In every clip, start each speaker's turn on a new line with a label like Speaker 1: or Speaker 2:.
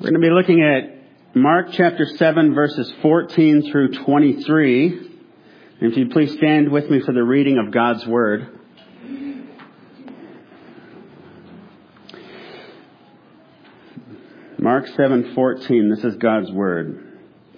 Speaker 1: We're going to be looking at Mark chapter 7, verses 14 through 23. And if you please stand with me for the reading of God's Word. Mark 7:14, this is God's Word.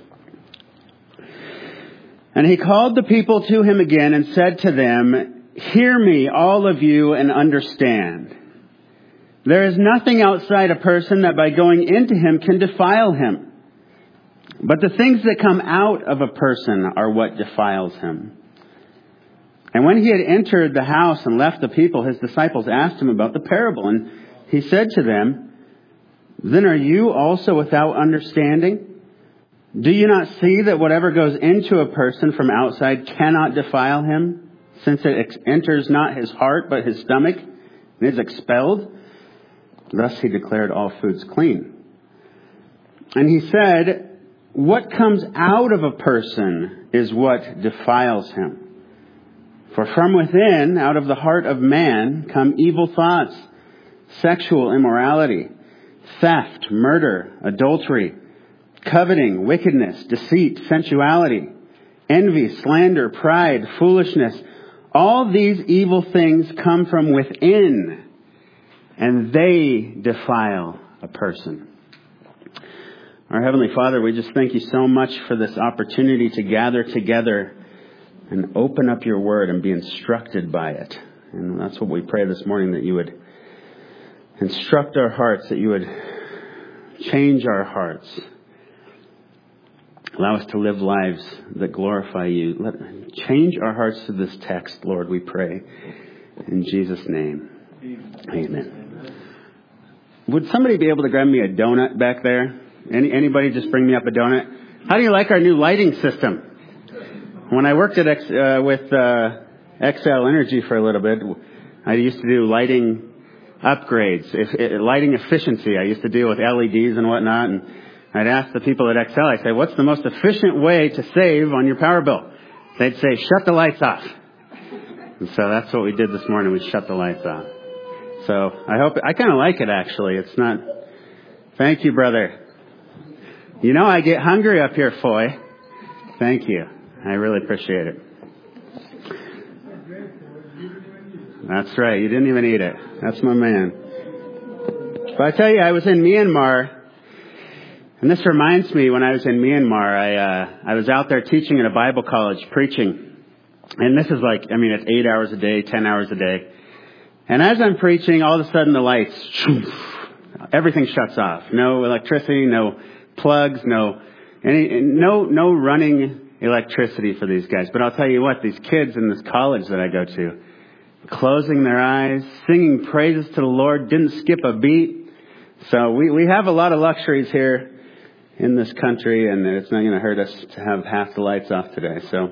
Speaker 1: And he called the people to him again and said to them, "Hear me, all of you, and understand. There is nothing outside a person that by going into him can defile him. But the things that come out of a person are what defiles him." And when he had entered the house and left the people, his disciples asked him about the parable. And he said to them, "Then are you also without understanding? Do you not see that whatever goes into a person from outside cannot defile him, since it enters not his heart but his stomach and is expelled?" Thus he declared all foods clean. And he said, "What comes out of a person is what defiles him. For from within, out of the heart of man, come evil thoughts, sexual immorality, theft, murder, adultery, coveting, wickedness, deceit, sensuality, envy, slander, pride, foolishness. All these evil things come from within, and they defile a person." Our Heavenly Father, we just thank you so much for this opportunity to gather together and open up your word and be instructed by it. And that's what we pray this morning, that you would instruct our hearts, that you would change our hearts. Allow us to live lives that glorify you. Change our hearts to this text, Lord, we pray. In Jesus' name, amen. Would somebody be able to grab me a donut back there? Anybody just bring me up a donut? How do you like our new lighting system? When I worked at with XL Energy for a little bit, I used to do lighting upgrades, lighting efficiency. I used to deal with LEDs and whatnot, and I'd ask the people at XL, I'd say, "What's the most efficient way to save on your power bill?" They'd say, "Shut the lights off." And so that's what we did this morning. We shut the lights off. So I kind of like it, actually. It's not... Thank you, brother. You know I get hungry up here, Foy. Thank you. I really appreciate it. That's right. You didn't even eat it. That's my man. But I tell you, I was in Myanmar, and this reminds me, when I was in Myanmar, I was out there teaching at a Bible college, preaching. And this is it's 8 hours a day, 10 hours a day. And as I'm preaching, all of a sudden the lights, everything shuts off. No electricity, no plugs, no running electricity for these guys. But I'll tell you what, these kids in this college that I go to, closing their eyes, singing praises to the Lord, didn't skip a beat. So we have a lot of luxuries here in this country, and it's not going to hurt us to have half the lights off today. So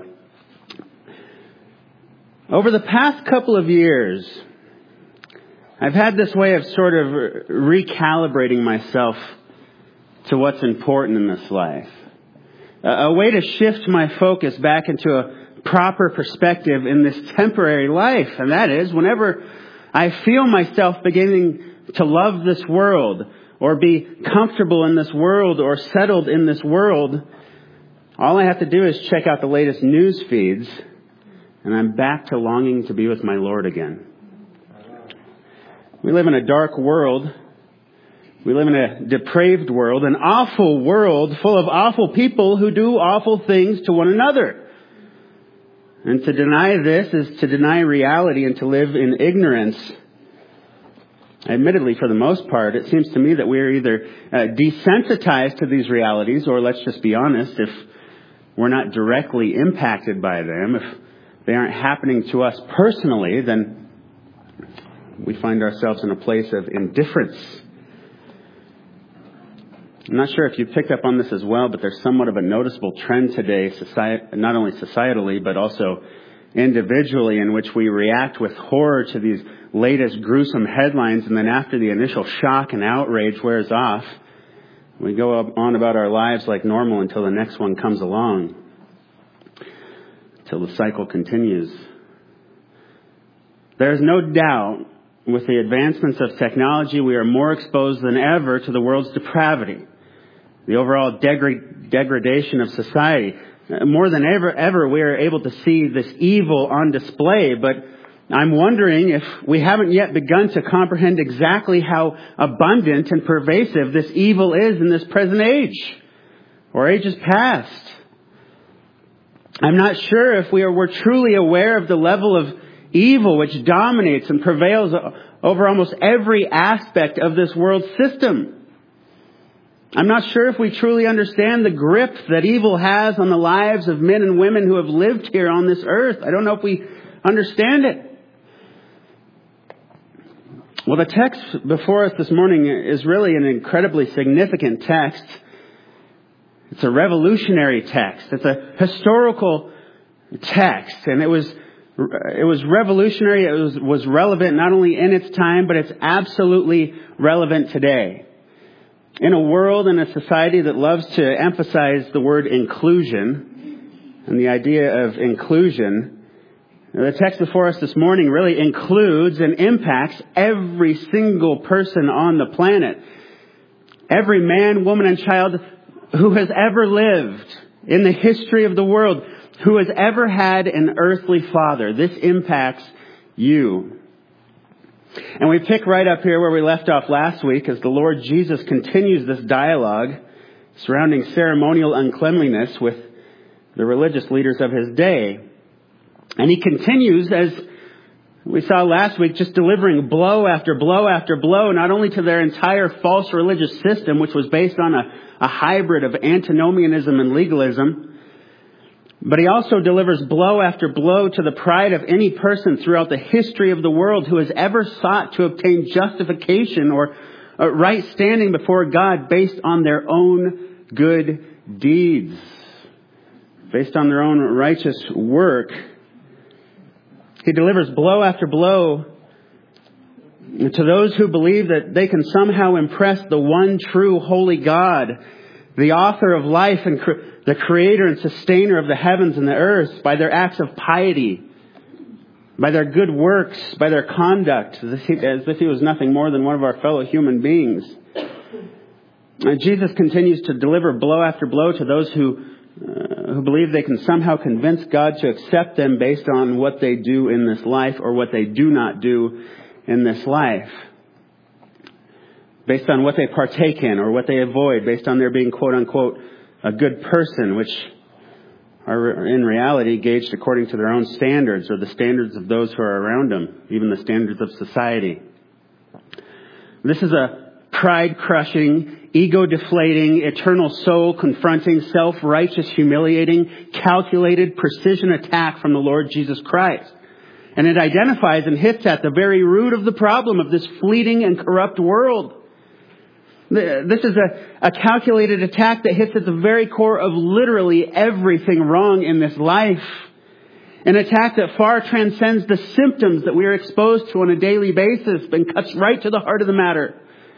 Speaker 1: over the past couple of years, I've had this way of sort of recalibrating myself to what's important in this life. A way to shift my focus back into a proper perspective in this temporary life. And that is, whenever I feel myself beginning to love this world, or be comfortable in this world, or settled in this world, all I have to do is check out the latest news feeds, and I'm back to longing to be with my Lord again. We live in a dark world. We live in a depraved world, an awful world full of awful people who do awful things to one another. And to deny this is to deny reality and to live in ignorance. Admittedly, for the most part, it seems to me that we're either desensitized to these realities, or let's just be honest, if we're not directly impacted by them, if they aren't happening to us personally, then we find ourselves in a place of indifference. I'm not sure if you picked up on this as well, but there's somewhat of a noticeable trend today, not only societally, but also individually, in which we react with horror to these latest gruesome headlines, and then after the initial shock and outrage wears off, we go on about our lives like normal until the next one comes along, till the cycle continues. There's no doubt, with the advancements of technology, we are more exposed than ever to the world's depravity. the overall degradation of society. More than ever, we are able to see this evil on display, but I'm wondering if we haven't yet begun to comprehend exactly how abundant and pervasive this evil is in this present age, or ages past. I'm not sure if we're truly aware of the level of evil which dominates and prevails over almost every aspect of this world system. I'm not sure if we truly understand the grip that evil has on the lives of men and women who have lived here on this earth. I don't know if we understand it. Well, the text before us this morning is really an incredibly significant text. It's a revolutionary text. It's a historical text. And it was revolutionary. It was relevant not only in its time, but it's absolutely relevant today. In a world and a society that loves to emphasize the word inclusion and the idea of inclusion, the text before us this morning really includes and impacts every single person on the planet. Every man, woman, and child who has ever lived in the history of the world, who has ever had an earthly father. This impacts you. And we pick right up here where we left off last week as the Lord Jesus continues this dialogue surrounding ceremonial uncleanliness with the religious leaders of his day. And he continues, as we saw last week, just delivering blow after blow after blow, not only to their entire false religious system, which was based on a hybrid of antinomianism and legalism, but he also delivers blow after blow to the pride of any person throughout the history of the world who has ever sought to obtain justification or right standing before God based on their own good deeds, based on their own righteous work. He delivers blow after blow to those who believe that they can somehow impress the one true holy God, the author of life and the creator and sustainer of the heavens and the earth, by their acts of piety, by their good works, by their conduct, as if he was nothing more than one of our fellow human beings. And Jesus continues to deliver blow after blow to those who believe they can somehow convince God to accept them based on what they do in this life or what they do not do in this life. Based on what they partake in or what they avoid, based on their being, quote unquote, a good person, which are in reality gauged according to their own standards or the standards of those who are around them, even the standards of society. This is a pride-crushing, ego-deflating, eternal soul-confronting, self-righteous, humiliating, calculated precision attack from the Lord Jesus Christ. And it identifies and hits at the very root of the problem of this fleeting and corrupt world. This is a calculated attack that hits at the very core of literally everything wrong in this life. An attack that far transcends the symptoms that we are exposed to on a daily basis and cuts right to the heart of the matter.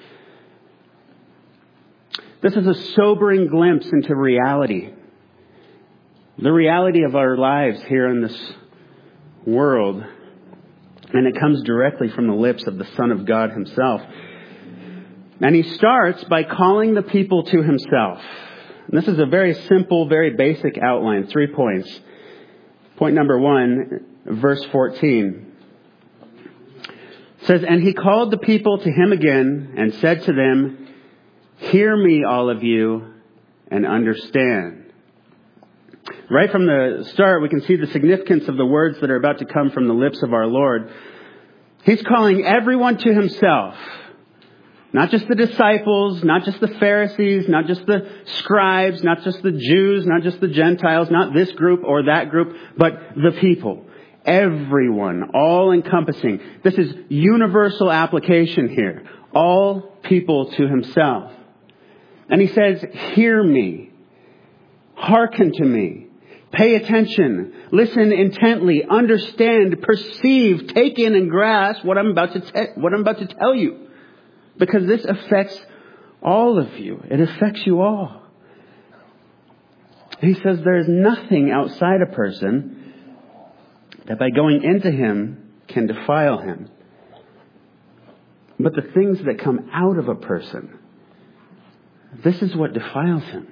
Speaker 1: This is a sobering glimpse into reality. The reality of our lives here in this world. And it comes directly from the lips of the Son of God himself. And he starts by calling the people to himself. And this is a very simple, very basic outline. 3 points. Point number 1, verse 14. It says, "And he called the people to him again and said to them, 'Hear me, all of you, and understand.'" Right from the start, we can see the significance of the words that are about to come from the lips of our Lord. He's calling everyone to himself. Not just the disciples, not just the Pharisees, not just the scribes, not just the Jews, not just the Gentiles, not this group or that group, but the people. Everyone, all encompassing. This is universal application here. All people to himself. And he says, "Hear me. Hearken to me. Pay attention. Listen intently. Understand. Perceive. Take in and grasp what I'm about to tell you. Because this affects all of you. It affects you all." He says there is nothing outside a person that by going into him can defile him. But the things that come out of a person, This is what defiles him.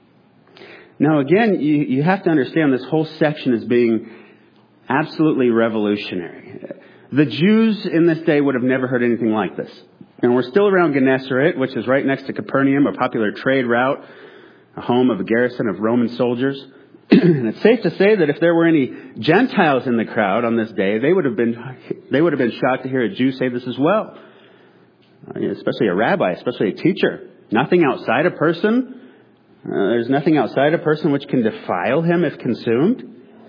Speaker 1: Now again, you have to understand this whole section is being absolutely revolutionary. The Jews in this day would have never heard anything like this. And we're still around Gennesaret, which is right next to Capernaum, a popular trade route, a home of a garrison of Roman soldiers. And it's safe to say that if there were any Gentiles in the crowd on this day, they would have been shocked to hear a Jew say this as well. Especially a rabbi, especially a teacher. Nothing outside a person. There's nothing outside a person which can defile him if consumed.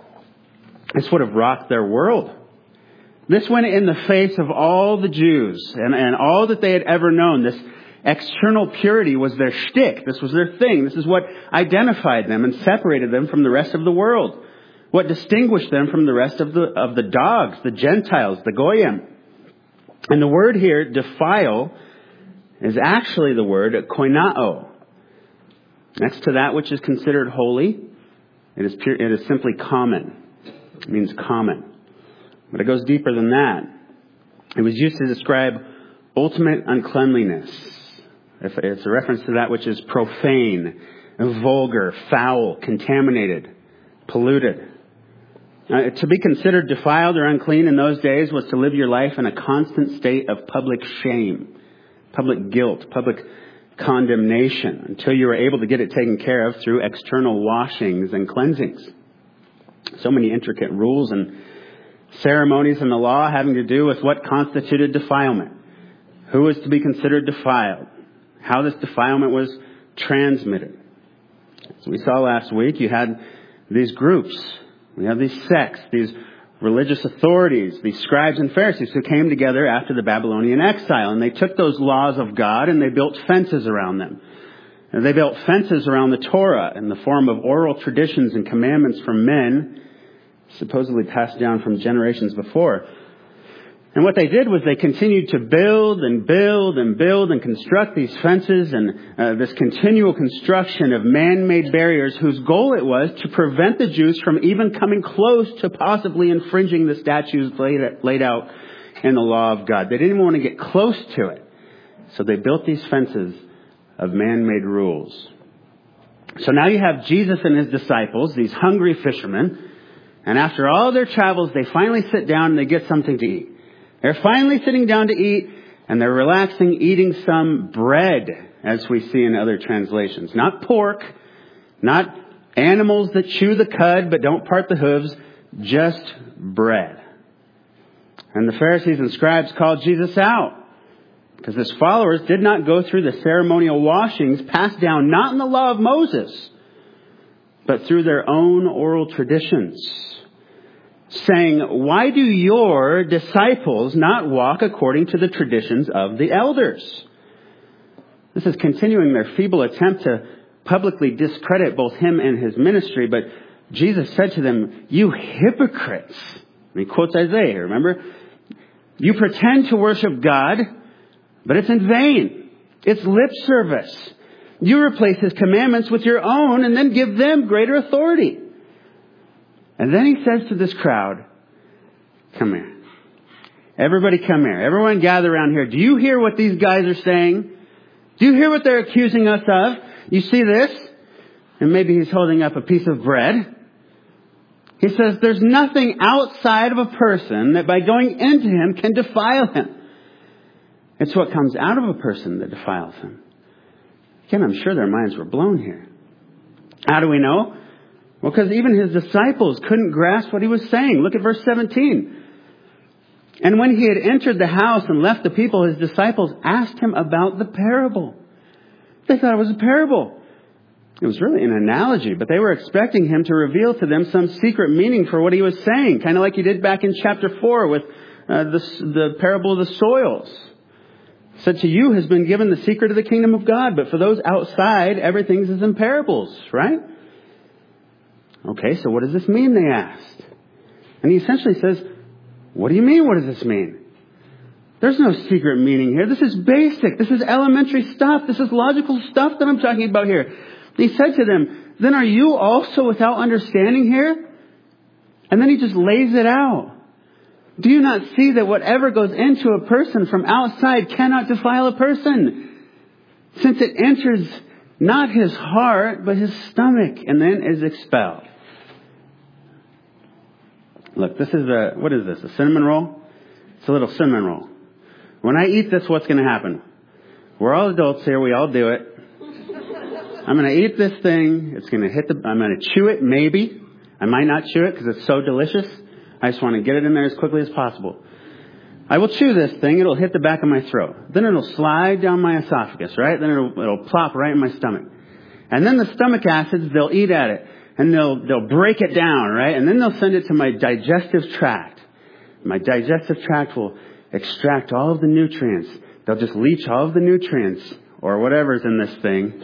Speaker 1: This would have rocked their world. This went in the face of all the Jews and all that they had ever known. This external purity was their shtick. This was their thing. This is what identified them and separated them from the rest of the world. What distinguished them from the rest of the dogs, the Gentiles, the Goyim. And the word here, defile, is actually the word koinao. Next to that which is considered holy, it is simply common. It means common. But it goes deeper than that. It was used to describe ultimate uncleanliness. It's a reference to that which is profane, vulgar, foul, contaminated, polluted. To be considered defiled or unclean in those days was to live your life in a constant state of public shame, public guilt, public condemnation, until you were able to get it taken care of through external washings and cleansings. So many intricate rules and ceremonies in the law having to do with what constituted defilement, who was to be considered defiled, how this defilement was transmitted. As we saw last week, you had these groups. We have these sects, these religious authorities, these scribes and Pharisees who came together after the Babylonian exile. And they took those laws of God and they built fences around them. And they built fences around the Torah in the form of oral traditions and commandments from men, supposedly passed down from generations before. And what they did was they continued to build and construct these fences and this continual construction of man-made barriers whose goal it was to prevent the Jews from even coming close to possibly infringing the statutes laid out in the law of God. They didn't want to get close to it. So they built these fences of man-made rules. So now you have Jesus and his disciples, these hungry fishermen, and after all their travels, they finally sit down and they get something to eat. They're finally sitting down to eat, and they're relaxing, eating some bread, as we see in other translations. Not pork, not animals that chew the cud but don't part the hooves, just bread. And the Pharisees and scribes called Jesus out, because his followers did not go through the ceremonial washings passed down not in the law of Moses, but through their own oral traditions, saying, "Why do your disciples not walk according to the traditions of the elders?" This is continuing their feeble attempt to publicly discredit both him and his ministry. But Jesus said to them, "You hypocrites." And he quotes Isaiah here, remember? "You pretend to worship God, but it's in vain. It's lip service. You replace his commandments with your own and then give them greater authority." And then he says to this crowd, "Come here. Everybody come here. Everyone gather around here. Do you hear what these guys are saying? Do you hear what they're accusing us of? You see this?" And maybe he's holding up a piece of bread. He says, "There's nothing outside of a person that by going into him can defile him. It's what comes out of a person that defiles him." Again, I'm sure their minds were blown here. How do we know? Well, because even his disciples couldn't grasp what he was saying. Look at verse 17. "And when he had entered the house and left the people, his disciples asked him about the parable." They thought it was a parable. It was really an analogy, but they were expecting him to reveal to them some secret meaning for what he was saying, kind of like he did back in chapter 4 with the parable of the soils. He said, "To you has been given the secret of the kingdom of God, but for those outside, everything is in parables," right? "Okay, so what does this mean?" they asked. And he essentially says, "What do you mean, what does this mean? There's no secret meaning here. This is basic. This is elementary stuff. This is logical stuff that I'm talking about here." He said to them, "Then are you also without understanding here?" And then he just lays it out. "Do you not see that whatever goes into a person from outside cannot defile a person, since it enters Not his heart, but his stomach, and then is expelled. Look, this is what is this? A cinnamon roll? It's a little cinnamon roll. When I eat this, what's going to happen? We're all adults here. We all do it. I'm going to eat this thing. It's going to I'm going to chew it, maybe. I might not chew it because it's so delicious. I just want to get it in there as quickly as possible. I will chew this thing. It'll hit the back of my throat. Then it'll slide down my esophagus, right? Then it'll plop right in my stomach. And then the stomach acids, they'll eat at it. And they'll break it down, right? And then they'll send it to my digestive tract. My digestive tract will extract all of the nutrients. They'll just leach all of the nutrients or whatever's in this thing.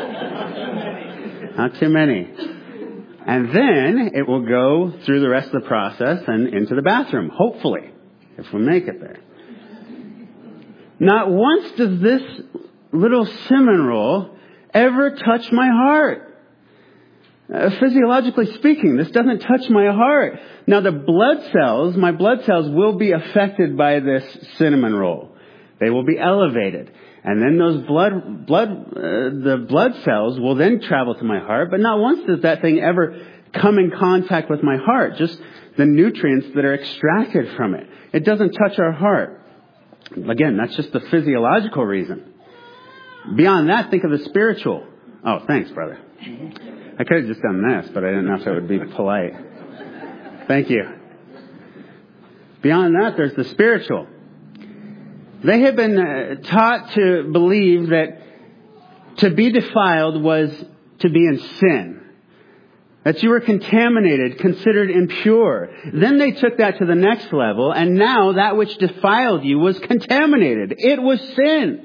Speaker 1: Not too many. And then it will go through the rest of the process and into the bathroom, hopefully, if we make it there. Not once does this little cinnamon roll ever touch my heart. Physiologically speaking, this doesn't touch my heart. Now my blood cells will be affected by this cinnamon roll. They will be elevated. And then those the blood cells will then travel to my heart. But not once does that thing ever come in contact with my heart. Just the nutrients that are extracted from it. It doesn't touch our heart. Again, that's just the physiological reason. Beyond that, think of the spiritual. Oh, thanks, brother. I could have just done this, but I didn't know if it would be polite. Thank you. Beyond that, there's the spiritual. They had been taught to believe that to be defiled was to be in sin. That you were contaminated, considered impure. Then they took that to the next level, and now that which defiled you was contaminated. It was sin.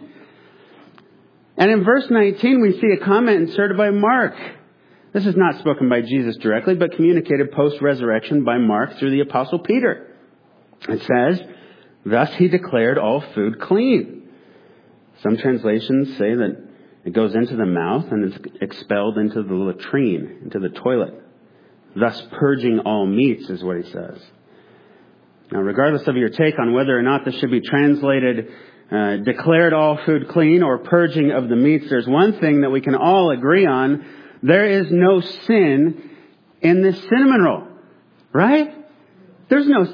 Speaker 1: And in verse 19, we see a comment inserted by Mark. This is not spoken by Jesus directly, but communicated post-resurrection by Mark through the Apostle Peter. It says, thus he declared all food clean. Some translations say that it goes into the mouth and is expelled into the latrine, into the toilet. Thus purging all meats is what he says. Now, regardless of your take on whether or not this should be translated declared all food clean or purging of the meats, there's one thing that we can all agree on. There is no sin in this cinnamon roll. Right? There's no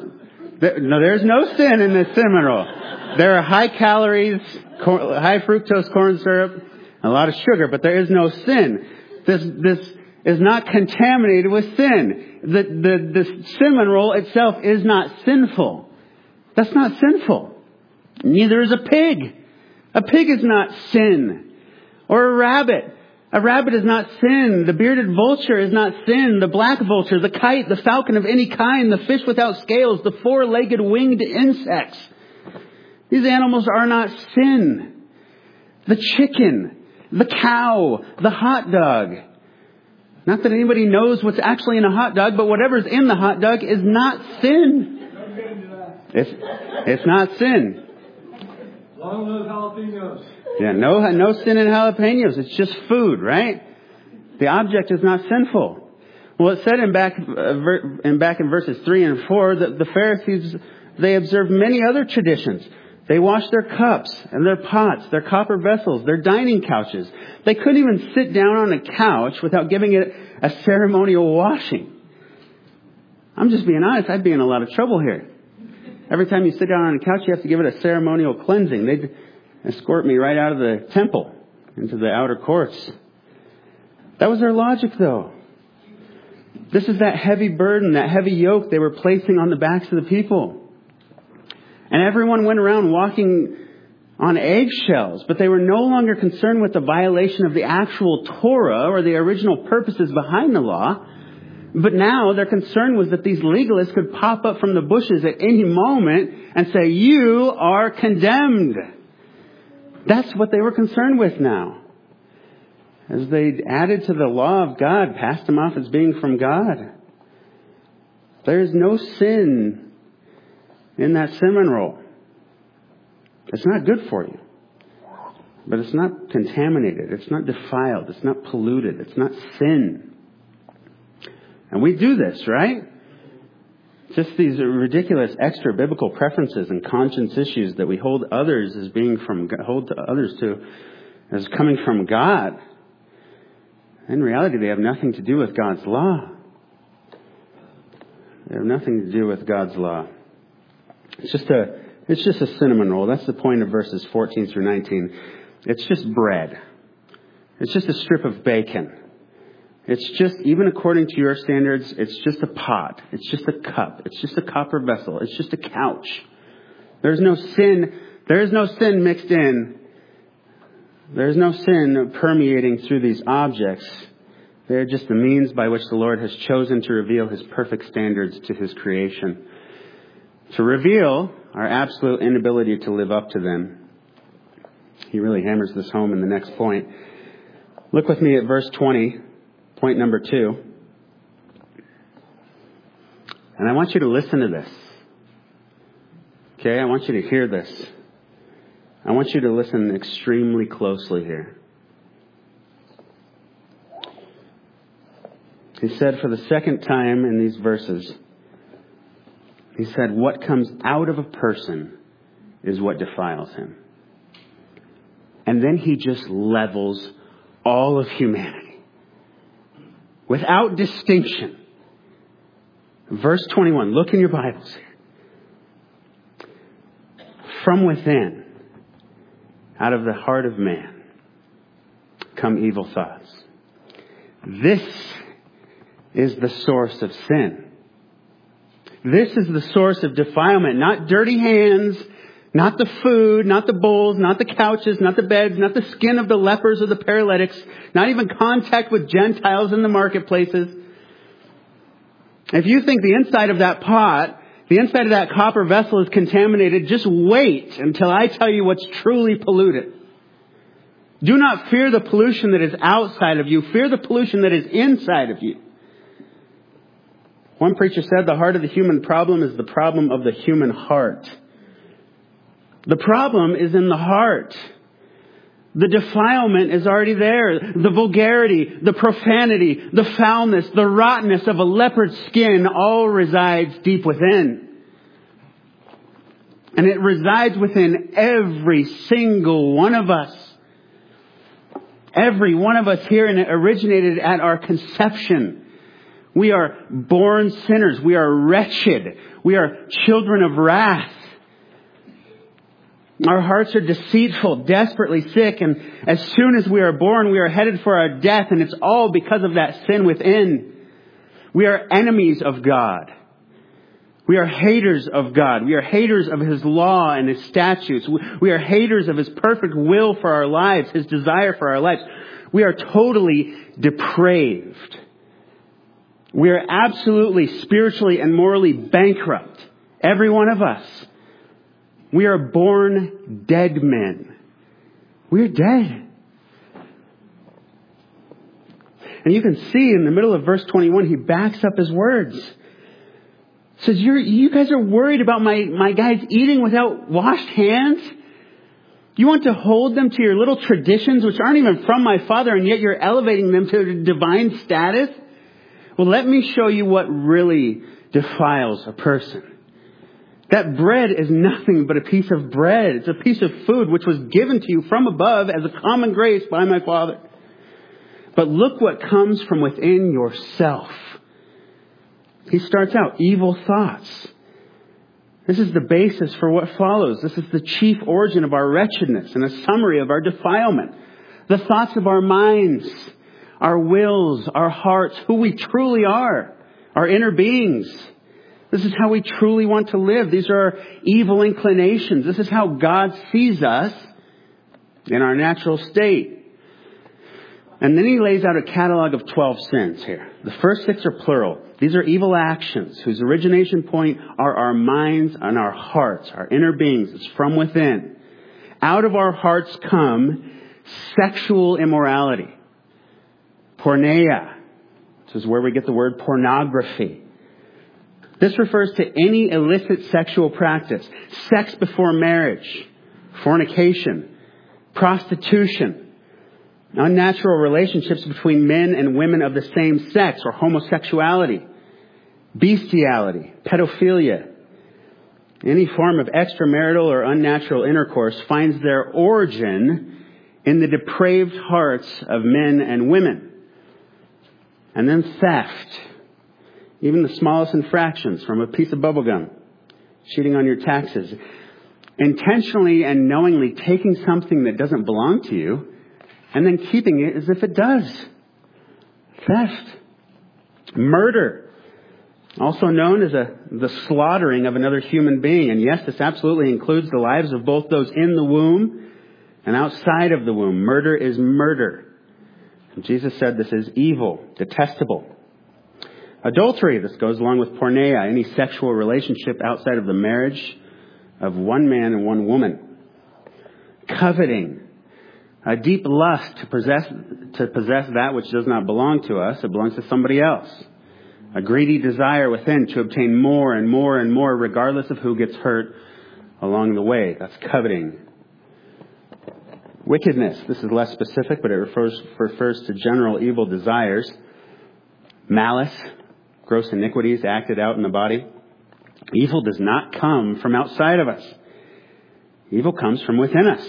Speaker 1: sin in this cinnamon roll. There are high calories, high fructose corn syrup, a lot of sugar, but there is no sin. This is not contaminated with sin. The cinnamon roll itself is not sinful. That's not sinful. Neither is a pig. A pig is not sin. Or a rabbit. A rabbit is not sin. The bearded vulture is not sin. The black vulture, the kite, the falcon of any kind, the fish without scales, the four-legged winged insects. These animals are not sin. The chicken, the cow, the hot dog. Not that anybody knows what's actually in a hot dog, but whatever's in the hot dog is not sin. It's not sin.
Speaker 2: Long live jalapenos.
Speaker 1: Yeah, no sin in jalapenos. It's just food, right? The object is not sinful. Well, it said back in verses 3 and 4 that the Pharisees, they observed many other traditions. They washed their cups and their pots, their copper vessels, their dining couches. They couldn't even sit down on a couch without giving it a ceremonial washing. I'm just being honest. I'd be in a lot of trouble here. Every time you sit down on a couch, you have to give it a ceremonial cleansing. They'd escort me right out of the temple into the outer courts. That was their logic, though. This is that heavy burden, that heavy yoke they were placing on the backs of the people. And everyone went around walking on eggshells, but they were no longer concerned with the violation of the actual Torah or the original purposes behind the law. But now their concern was that these legalists could pop up from the bushes at any moment and say, you are condemned. That's what they were concerned with now. As they added to the law of God, passed them off as being from God. There is no sin in that cinnamon roll. It's not good for you. But it's not contaminated. It's not defiled. It's not polluted. It's not sin. And we do this, right? Just these ridiculous extra biblical preferences and conscience issues that we hold others as coming from God. In reality, they have nothing to do with God's law. They have nothing to do with God's law. It's just a cinnamon roll. That's the point of verses 14 through 19. It's just bread. It's just a strip of bacon. It's just, even according to your standards, it's just a pot. It's just a cup. It's just a copper vessel. It's just a couch. There's no sin. There is no sin mixed in. There's no sin permeating through these objects. They're just the means by which the Lord has chosen to reveal His perfect standards to His creation. To reveal our absolute inability to live up to them. He really hammers this home in the next point. Look with me at verse 20, point number 2. And I want you to listen to this. Okay, I want you to hear this. I want you to listen extremely closely here. He said for the second time in these verses, he said, what comes out of a person is what defiles him. And then he just levels all of humanity without distinction. Verse 21, look in your Bibles here. From within, out of the heart of man, come evil thoughts. This is the source of sin. This is the source of defilement. Not dirty hands, not the food, not the bowls, not the couches, not the beds, not the skin of the lepers or the paralytics, not even contact with Gentiles in the marketplaces. If you think the inside of that pot, the inside of that copper vessel is contaminated, just wait until I tell you what's truly polluted. Do not fear the pollution that is outside of you. Fear the pollution that is inside of you. One preacher said the heart of the human problem is the problem of the human heart. The problem is in the heart. The defilement is already there. The vulgarity, the profanity, the foulness, the rottenness of a leopard's skin all resides deep within. And it resides within every single one of us. Every one of us here, and it originated at our conception. We are born sinners. We are wretched. We are children of wrath. Our hearts are deceitful, desperately sick, and as soon as we are born, we are headed for our death, and it's all because of that sin within. We are enemies of God. We are haters of God. We are haters of His law and His statutes. We are haters of His perfect will for our lives, His desire for our lives. We are totally depraved. We are absolutely spiritually and morally bankrupt. Every one of us. We are born dead men. We are dead. And you can see in the middle of verse 21, he backs up his words. Says, you guys are worried about my guys eating without washed hands? You want to hold them to your little traditions, which aren't even from my Father, and yet you're elevating them to divine status? Well, let me show you what really defiles a person. That bread is nothing but a piece of bread. It's a piece of food which was given to you from above as a common grace by my Father. But look what comes from within yourself. He starts out, evil thoughts. This is the basis for what follows. This is the chief origin of our wretchedness and a summary of our defilement. The thoughts of our minds, our wills, our hearts, who we truly are, our inner beings. This is how we truly want to live. These are our evil inclinations. This is how God sees us in our natural state. And then he lays out a catalog of 12 sins here. The first 6 are plural. These are evil actions whose origination point are our minds and our hearts, our inner beings. It's from within. Out of our hearts come sexual immorality. Porneia. This is where we get the word pornography. This refers to any illicit sexual practice. Sex before marriage. Fornication. Prostitution. Unnatural relationships between men and women of the same sex, or homosexuality. Bestiality. Pedophilia. Any form of extramarital or unnatural intercourse finds their origin in the depraved hearts of men and women. And then theft. Even the smallest infractions, from a piece of bubble gum, cheating on your taxes. Intentionally and knowingly taking something that doesn't belong to you and then keeping it as if it does. Theft. Murder. Also known as the slaughtering of another human being. And yes, this absolutely includes the lives of both those in the womb and outside of the womb. Murder is murder. And Jesus said this is evil, detestable. Adultery. This goes along with porneia, any sexual relationship outside of the marriage of one man and one woman. Coveting. A deep lust to possess that which does not belong to us. It belongs to somebody else. A greedy desire within to obtain more and more and more, regardless of who gets hurt along the way. That's coveting. Wickedness. This is less specific, but it refers to general evil desires. Malice. Gross iniquities acted out in the body. Evil does not come from outside of us. Evil comes from within us.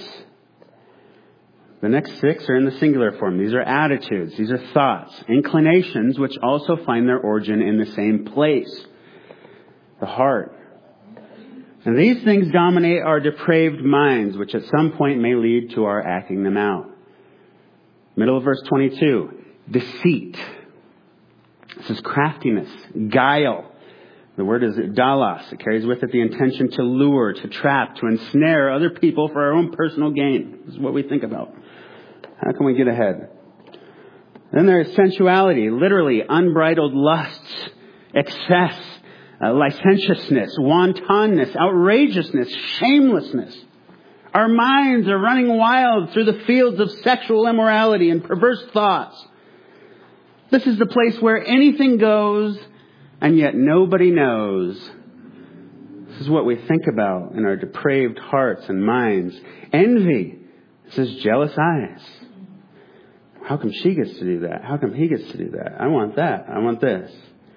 Speaker 1: The next 6 are in the singular form. These are attitudes. These are thoughts, inclinations, which also find their origin in the same place. The heart. And these things dominate our depraved minds, which at some point may lead to our acting them out. Middle of verse 22. Deceit. This is craftiness, guile. The word is dalos. It carries with it the intention to lure, to trap, to ensnare other people for our own personal gain. This is what we think about. How can we get ahead? Then there is sensuality, literally unbridled lusts, excess, licentiousness, wantonness, outrageousness, shamelessness. Our minds are running wild through the fields of sexual immorality and perverse thoughts. This is the place where anything goes, and yet nobody knows. This is what we think about in our depraved hearts and minds. Envy. This is jealous eyes. How come she gets to do that? How come he gets to do that? I want that. I want this.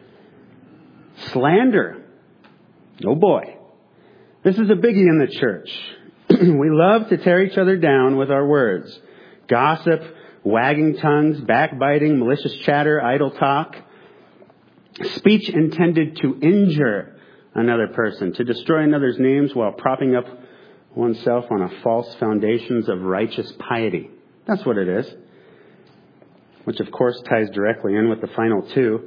Speaker 1: Slander. Oh boy. This is a biggie in the church. We love to tear each other down with our words. Gossip, wagging tongues, backbiting, malicious chatter, idle talk. Speech intended to injure another person, to destroy another's names while propping up oneself on a false foundations of righteous piety. That's what it is. Which of course ties directly in with the final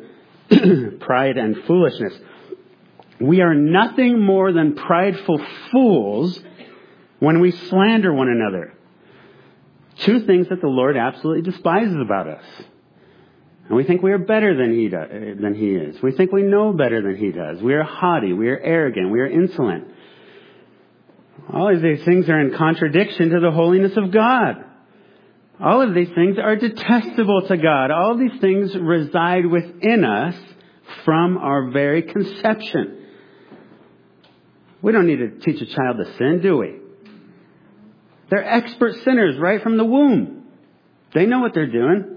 Speaker 1: 2. Pride and foolishness. We are nothing more than prideful fools when we slander one another. 2 things that the Lord absolutely despises about us. And we think we are better than he is. We think we know better than he does. We are haughty. We are arrogant. We are insolent. All of these things are in contradiction to the holiness of God. All of these things are detestable to God. All of these things reside within us from our very conception. We don't need to teach a child to sin, do we? They're expert sinners right from the womb. They know what they're doing.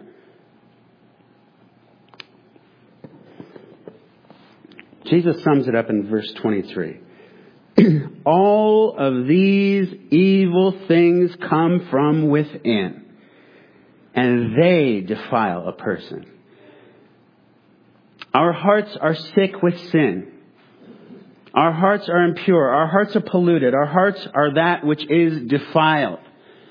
Speaker 1: Jesus sums it up in verse 23. All of these evil things come from within, and they defile a person. Our hearts are sick with sin. Our hearts are impure. Our hearts are polluted. Our hearts are that which is defiled.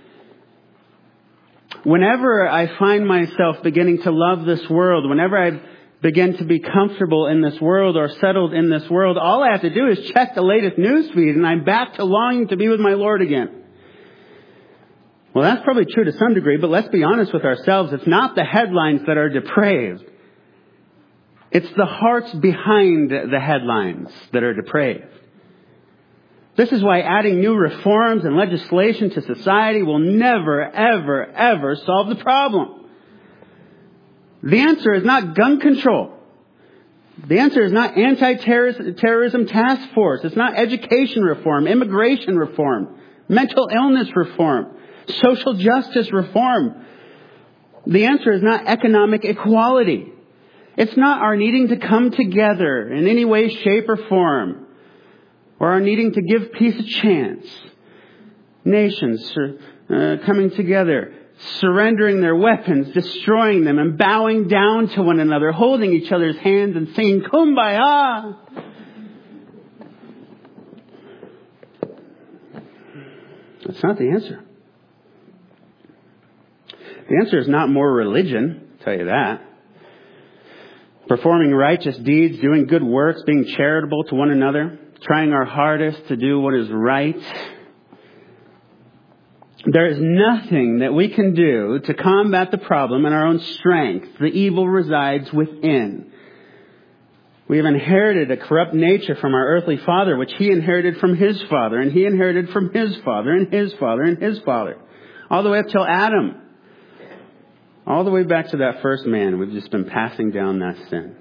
Speaker 1: Whenever I find myself beginning to love this world, whenever I begin to be comfortable in this world or settled in this world, all I have to do is check the latest news feed and I'm back to longing to be with my Lord again. Well, that's probably true to some degree, but let's be honest with ourselves. It's not the headlines that are depraved. It's the hearts behind the headlines that are depraved. This is why adding new reforms and legislation to society will never, ever, ever solve the problem. The answer is not gun control. The answer is not anti-terrorism task force. It's not education reform, immigration reform, mental illness reform, social justice reform. The answer is not economic equality. It's not our needing to come together in any way, shape, or form, or our needing to give peace a chance. Nations coming together surrendering their weapons, destroying them, and bowing down to one another, holding each other's hands and singing Kumbaya. That's not the answer. The answer is not more religion, I'll tell you that. Performing righteous deeds, doing good works, being charitable to one another, trying our hardest to do what is right. There is nothing that we can do to combat the problem in our own strength. The evil resides within. We have inherited a corrupt nature from our earthly father, which he inherited from his father, and he inherited from his father, and his father, and his father. All the way up till Adam. All the way back to that first man. We've just been passing down that sin.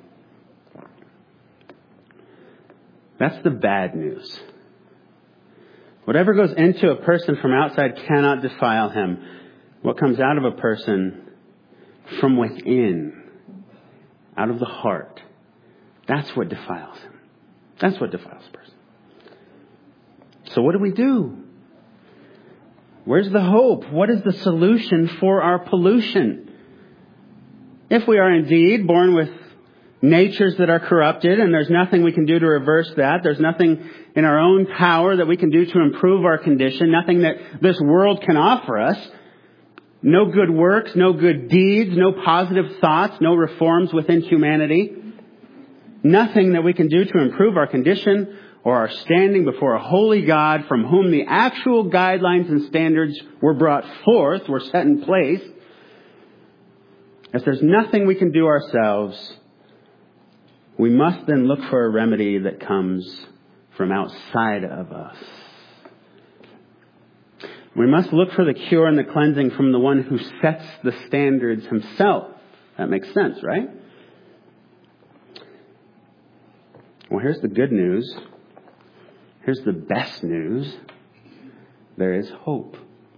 Speaker 1: That's the bad news. Whatever goes into a person from outside cannot defile him. What comes out of a person from within, out of the heart, that's what defiles him. That's what defiles a person. So what do we do? Where's the hope? What is the solution for our pollution? If we are indeed born with natures that are corrupted, and there's nothing we can do to reverse that. There's nothing in our own power that we can do to improve our condition. Nothing that this world can offer us. No good works, no good deeds, no positive thoughts, no reforms within humanity. Nothing that we can do to improve our condition or our standing before a holy God from whom the actual guidelines and standards were brought forth, were set in place. If there's nothing we can do ourselves, we must then look for a remedy that comes from outside of us. We must look for the cure and the cleansing from the one who sets the standards himself. That makes sense, right? Well, here's the good news. Here's the best news. There is hope.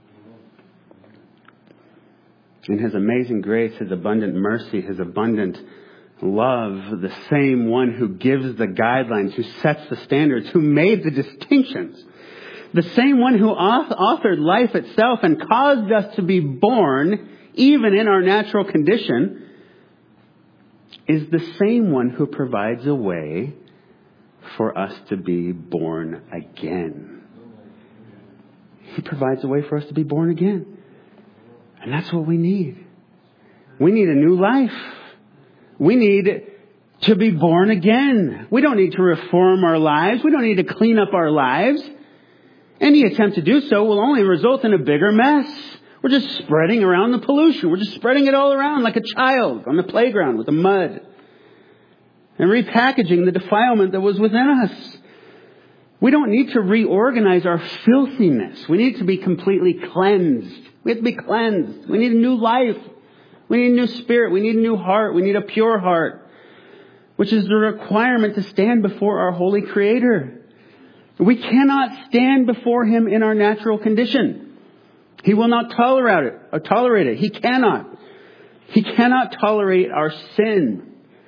Speaker 1: In His amazing grace, His abundant mercy, His abundant love, the same one who gives the guidelines, who sets the standards, who made the distinctions, the same one who authored life itself and caused us to be born, even in our natural condition, is the same one who provides a way for us to be born again. He provides a way for us to be born again. And that's what we need. We need a new life. We need to be born again. We don't need to reform our lives. We don't need to clean up our lives. Any attempt to do so will only result in a bigger mess. We're just spreading around the pollution. We're just spreading it all around like a child on the playground with the mud. And repackaging the defilement that was within us. We don't need to reorganize our filthiness. We need to be completely cleansed. We have to be cleansed. We need a new life. We need a new spirit. We need a new heart. We need a pure heart, which is the requirement to stand before our holy Creator. We cannot stand before Him in our natural condition. He will not tolerate it. He cannot. He cannot tolerate our sin.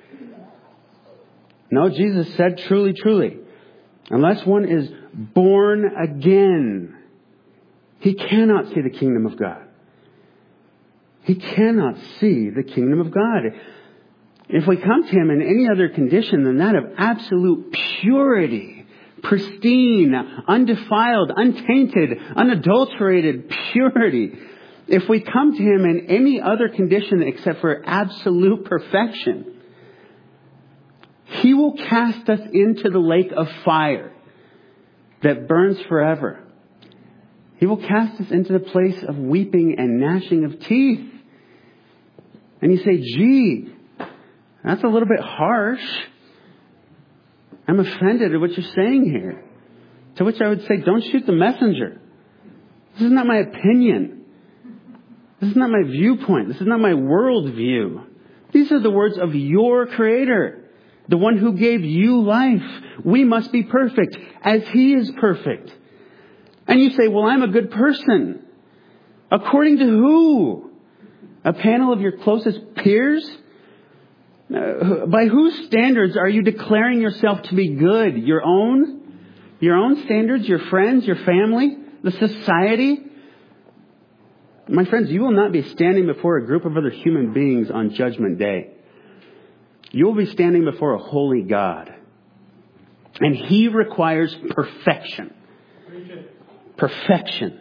Speaker 1: No, Jesus said, truly, truly, unless one is born again, he cannot see the kingdom of God. He cannot see the kingdom of God. If we come to Him in any other condition than that of absolute purity, pristine, undefiled, untainted, unadulterated purity, if we come to Him in any other condition except for absolute perfection, He will cast us into the lake of fire that burns forever. He will cast us into the place of weeping and gnashing of teeth. And you say, gee, that's a little bit harsh. I'm offended at what you're saying here. To which I would say, don't shoot the messenger. This is not my opinion. This is not my viewpoint. This is not my worldview. These are the words of your Creator. The one who gave you life. We must be perfect as He is perfect. And you say, well, I'm a good person. According to who? A panel of your closest peers? By whose standards are you declaring yourself to be good? Your own? Your own standards? Your friends? Your family? The society? My friends, you will not be standing before a group of other human beings on Judgment Day. You will be standing before a holy God. And He requires perfection. Perfection.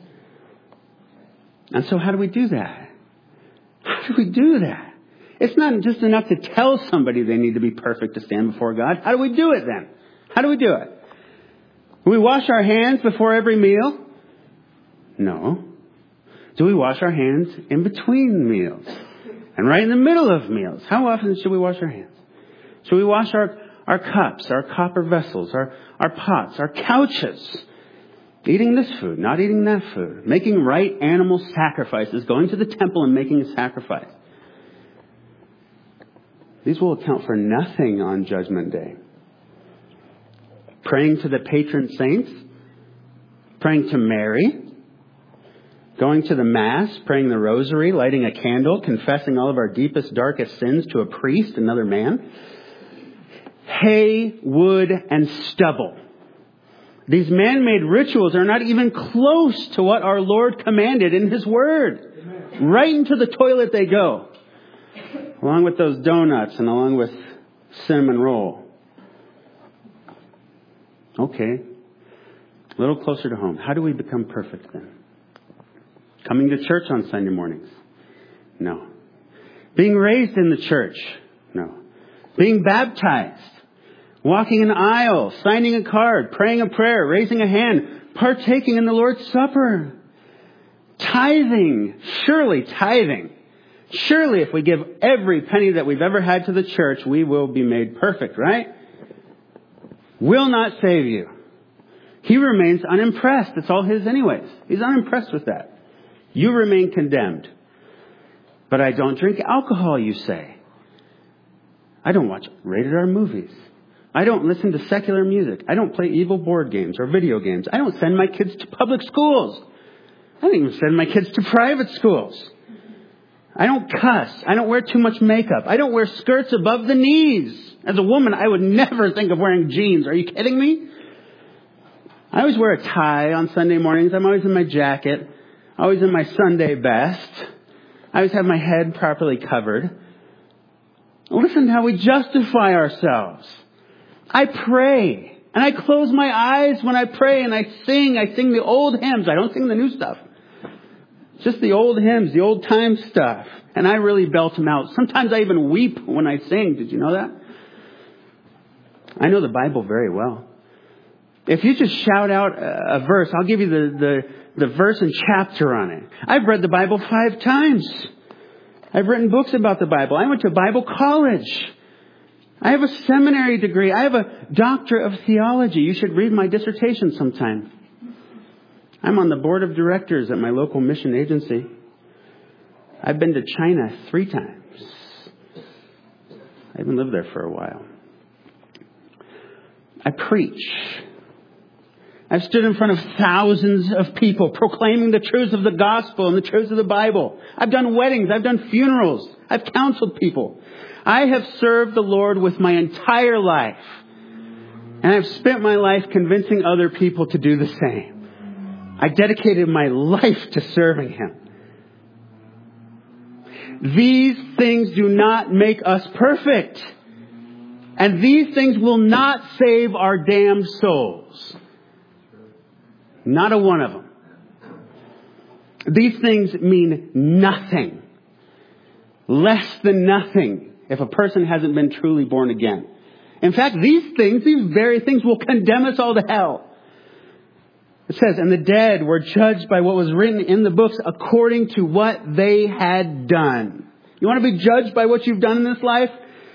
Speaker 1: And so how do we do that? How do we do that? It's not just enough to tell somebody they need to be perfect to stand before God. How do we do it then? How do we do it? Do we wash our hands before every meal? No. Do we wash our hands in between meals? And right in the middle of meals? How often should we wash our hands? Should we wash our cups, our copper vessels, our pots, our couches? Eating this food, not eating that food. Making right animal sacrifices. Going to the temple and making a sacrifice. These will account for nothing on Judgment Day. Praying to the patron saints. Praying to Mary. Going to the Mass. Praying the Rosary. Lighting a candle. Confessing all of our deepest, darkest sins to a priest, another man. Hay, wood, and stubble. These man-made rituals are not even close to what our Lord commanded in His Word. Amen. Right into the toilet they go. Along with those donuts and along with cinnamon roll. Okay. A little closer to home. How do we become perfect then? Coming to church on Sunday mornings? No. Being raised in the church? No. Being baptized? Walking an aisle, signing a card, praying a prayer, raising a hand, partaking in the Lord's Supper. Tithing. Surely tithing. Surely if we give every penny that we've ever had to the church, we will be made perfect, right? Will not save you. He remains unimpressed. It's all His anyways. He's unimpressed with that. You remain condemned. But I don't drink alcohol, you say. I don't watch rated R movies. I don't listen to secular music. I don't play evil board games or video games. I don't send my kids to public schools. I don't even send my kids to private schools. I don't cuss. I don't wear too much makeup. I don't wear skirts above the knees. As a woman, I would never think of wearing jeans. Are you kidding me? I always wear a tie on Sunday mornings. I'm always in my jacket. Always in my Sunday best. I always have my head properly covered. Listen to how we justify ourselves. I pray. And I close my eyes when I pray and I sing. I sing the old hymns. I don't sing the new stuff. Just the old hymns, the old time stuff. And I really belt them out. Sometimes I even weep when I sing. Did you know that? I know the Bible very well. If you just shout out a verse, I'll give you the verse and chapter on it. I've read the Bible 5 times. I've written books about the Bible. I went to Bible college. I have a seminary degree. I have a doctorate of theology. You should read my dissertation sometime. I'm on the board of directors at my local mission agency. I've been to China 3 times. I even lived there for a while. I preach. I've stood in front of thousands of people proclaiming the truths of the gospel and the truths of the Bible. I've done weddings. I've done funerals. I've counseled people. I have served the Lord with my entire life. And I've spent my life convincing other people to do the same. I dedicated my life to serving Him. These things do not make us perfect. And these things will not save our damned souls. Not a one of them. These things mean nothing. Less than nothing if a person hasn't been truly born again. In fact, these very things will condemn us all to hell. It says, and the dead were judged by what was written in the books according to what they had done. You want to be judged by what you've done in this life?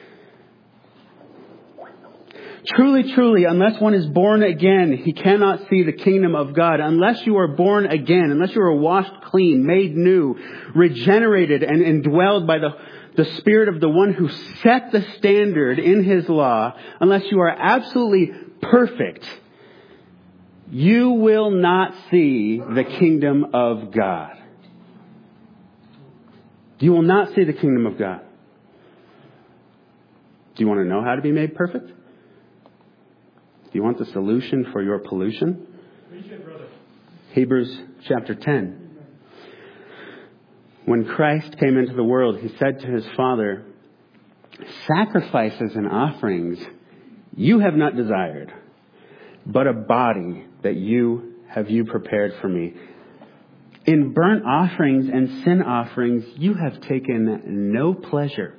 Speaker 1: Truly, truly, unless one is born again, he cannot see the kingdom of God. Unless you are born again, unless you are washed clean, made new, regenerated, and indwelled by the Spirit of the one who set the standard in His law, unless you are absolutely perfect, you will not see the kingdom of God. You will not see the kingdom of God. Do you want to know how to be made perfect? Do you want the solution for your pollution? Hebrews chapter 10. When Christ came into the world, he said to his Father, "Sacrifices and offerings you have not desired, but a body that you have prepared for me. In burnt offerings and sin offerings you have taken no pleasure."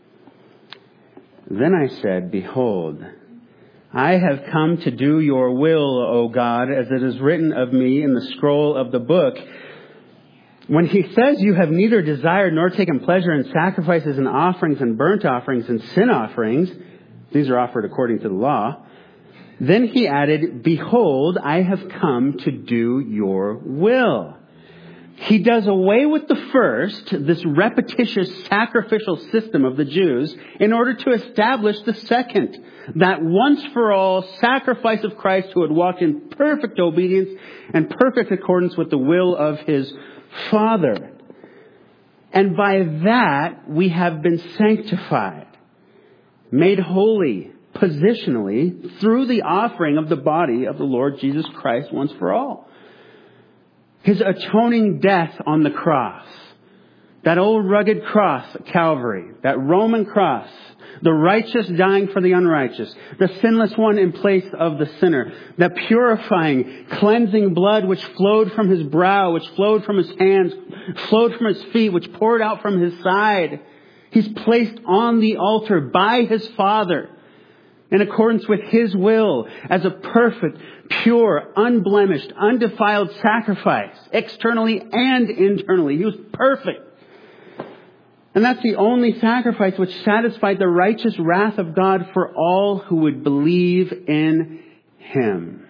Speaker 1: Then I said, "Behold, I have come to do your will, O God, as it is written of me in the scroll of the book." When he says you have neither desired nor taken pleasure in sacrifices and offerings and burnt offerings and sin offerings, these are offered according to the law, then he added, "Behold, I have come to do your will." He does away with the first, this repetitious sacrificial system of the Jews, in order to establish the second, that once for all sacrifice of Christ who had walked in perfect obedience and perfect accordance with the will of his Father. And by that we have been sanctified, made holy positionally through the offering of the body of the Lord Jesus Christ once for all. His atoning death on the cross, that old rugged cross at Calvary, that Roman cross, the righteous dying for the unrighteous, the sinless one in place of the sinner, that purifying, cleansing blood which flowed from his brow, which flowed from his hands, flowed from his feet, which poured out from his side. He's placed on the altar by his Father in accordance with his will as a perfect, pure, unblemished, undefiled sacrifice, externally and internally. He was perfect. And that's the only sacrifice which satisfied the righteous wrath of God for all who would believe in him.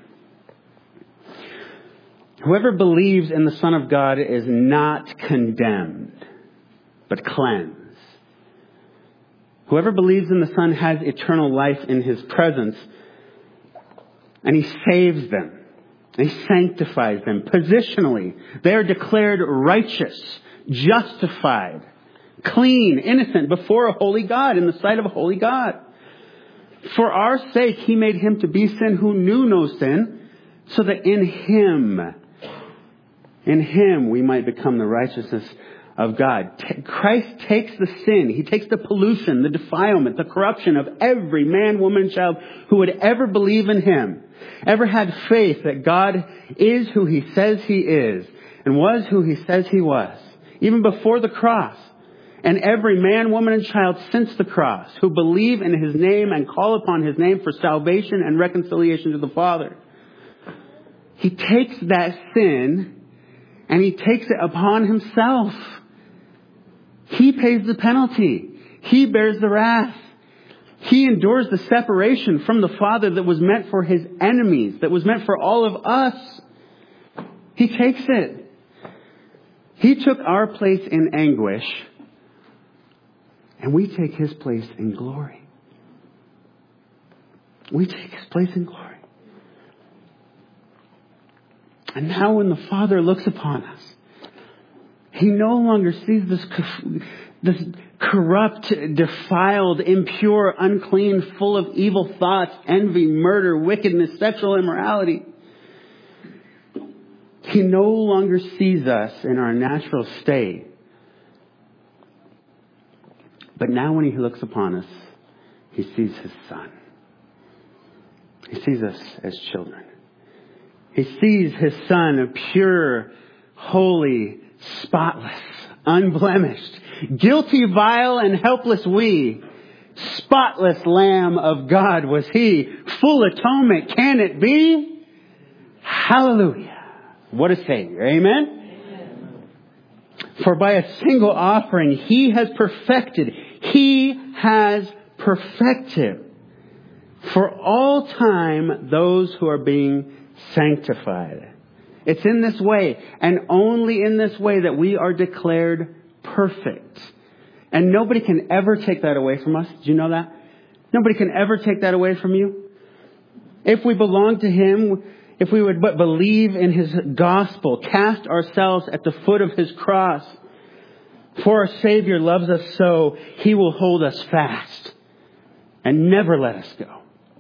Speaker 1: Whoever believes in the Son of God is not condemned, but cleansed. Whoever believes in the Son has eternal life in his presence, and he saves them. He sanctifies them positionally. They are declared righteous, justified, clean, innocent before a holy God, in the sight of a holy God. For our sake, he made him to be sin who knew no sin, so that in him we might become the righteousness of God. Christ takes the sin, he takes the pollution, the defilement, the corruption of every man, woman, child who would ever believe in him, ever had faith that God is who he says he is, and was who he says he was, even before the cross. And every man, woman, and child since the cross who believe in his name and call upon his name for salvation and reconciliation to the Father. He takes that sin and he takes it upon himself. He pays the penalty. He bears the wrath. He endures the separation from the Father that was meant for his enemies, that was meant for all of us. He takes it. He took our place in anguish, and we take his place in glory. We take his place in glory. And now when the Father looks upon us, he no longer sees this corrupt, defiled, impure, unclean, full of evil thoughts, envy, murder, wickedness, sexual immorality. He no longer sees us in our natural state. But now when he looks upon us, he sees his Son. He sees us as children. He sees his Son, a pure, holy, spotless, unblemished, guilty, vile, and helpless we. Spotless Lamb of God was he. Full atonement. Can it be? Hallelujah. What a Savior. Amen? For by a single offering, he has perfected for all time those who are being sanctified. It's in this way, and only in this way, that we are declared perfect. And nobody can ever take that away from us. Do you know that? Nobody can ever take that away from you. If we belong to him, if we would but believe in his gospel, cast ourselves at the foot of his cross. For our Savior loves us so, he will hold us fast and never let us go.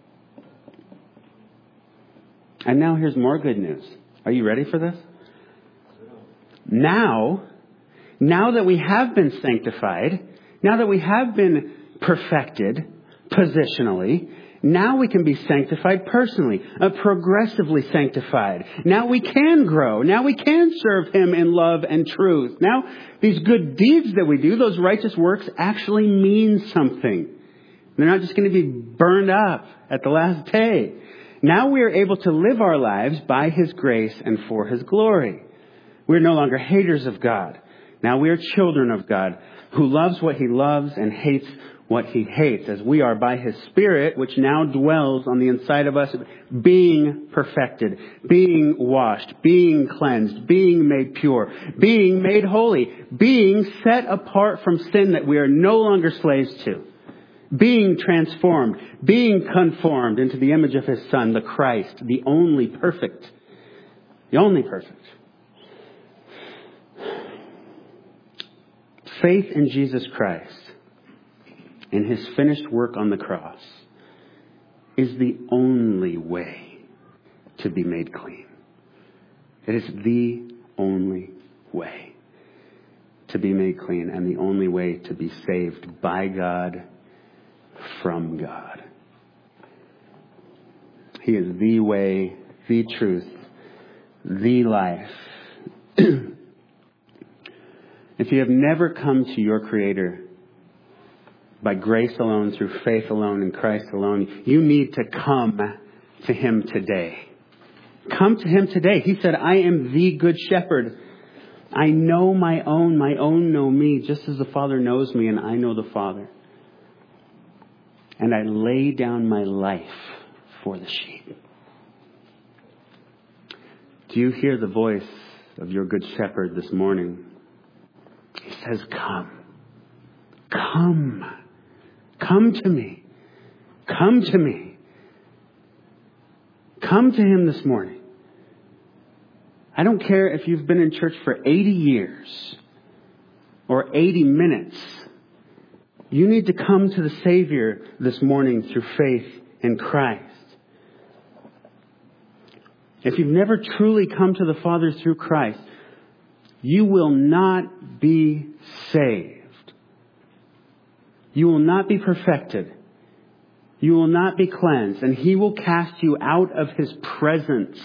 Speaker 1: And now here's more good news. Are you ready for this? Now Now that we have been sanctified, now that we have been perfected positionally, now we can be sanctified personally, progressively sanctified. Now we can grow. Now we can serve Him in love and truth. Now these good deeds that we do, those righteous works, actually mean something. They're not just going to be burned up at the last day. Now we are able to live our lives by His grace and for His glory. We're no longer haters of God. Now we are children of God who loves what He loves and hates what He hates, as we are by His Spirit, which now dwells on the inside of us, being perfected, being washed, being cleansed, being made pure, being made holy, being set apart from sin that we are no longer slaves to, being transformed, being conformed into the image of His Son, the Christ, the only perfect. The only perfect. Faith in Jesus Christ, in His finished work on the cross, is the only way to be made clean. It is the only way to be made clean and the only way to be saved by God, from God. He is the way, the truth, the life. If you have never come to your Creator by grace alone, through faith alone, in Christ alone, you need to come to Him today. Come to Him today. He said, I am the good shepherd. I know my own know me, just as the Father knows me and I know the Father. And I lay down my life for the sheep. Do you hear the voice of your good shepherd this morning? He says, come. Come. Come to me. Come to me. Come to Him this morning. I don't care if you've been in church for 80 years or 80 minutes. You need to come to the Savior this morning through faith in Christ. If you've never truly come to the Father through Christ, you will not be saved. You will not be perfected. You will not be cleansed. And He will cast you out of His presence.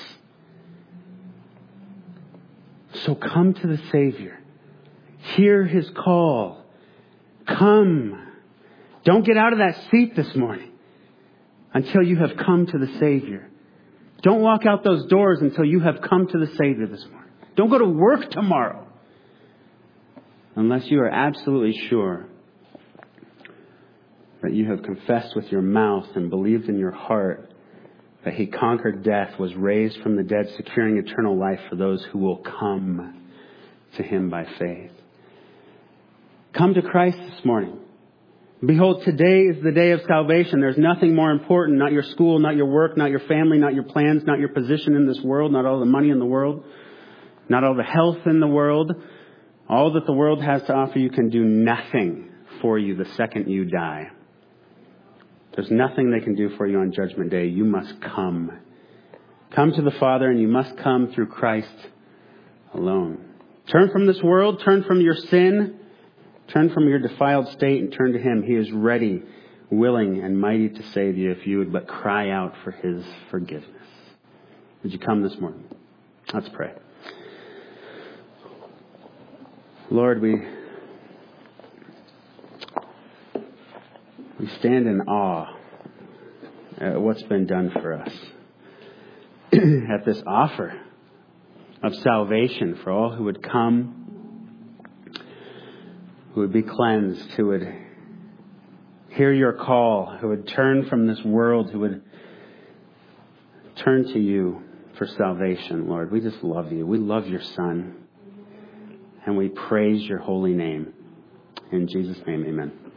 Speaker 1: So come to the Savior. Hear His call. Come. Don't get out of that seat this morning until you have come to the Savior. Don't walk out those doors until you have come to the Savior this morning. Don't go to work tomorrow unless you are absolutely sure that you have confessed with your mouth and believed in your heart that He conquered death, was raised from the dead, securing eternal life for those who will come to Him by faith. Come to Christ this morning. Behold, today is the day of salvation. There's nothing more important, not your school, not your work, not your family, not your plans, not your position in this world, not all the money in the world, not all the health in the world. All that the world has to offer you can do nothing for you the second you die. There's nothing they can do for you on Judgment Day. You must come. Come to the Father, and you must come through Christ alone. Turn from this world, turn from your sin, turn from your defiled state and turn to Him. He is ready, willing, and mighty to save you if you would but cry out for His forgiveness. Would you come this morning? Let's pray. Lord, we stand in awe at what's been done for us. At this offer of salvation for all who would come, who would be cleansed, who would hear your call, who would turn from this world, who would turn to you for salvation, Lord. We just love you. We love your Son. And we praise your holy name. In Jesus' name, amen.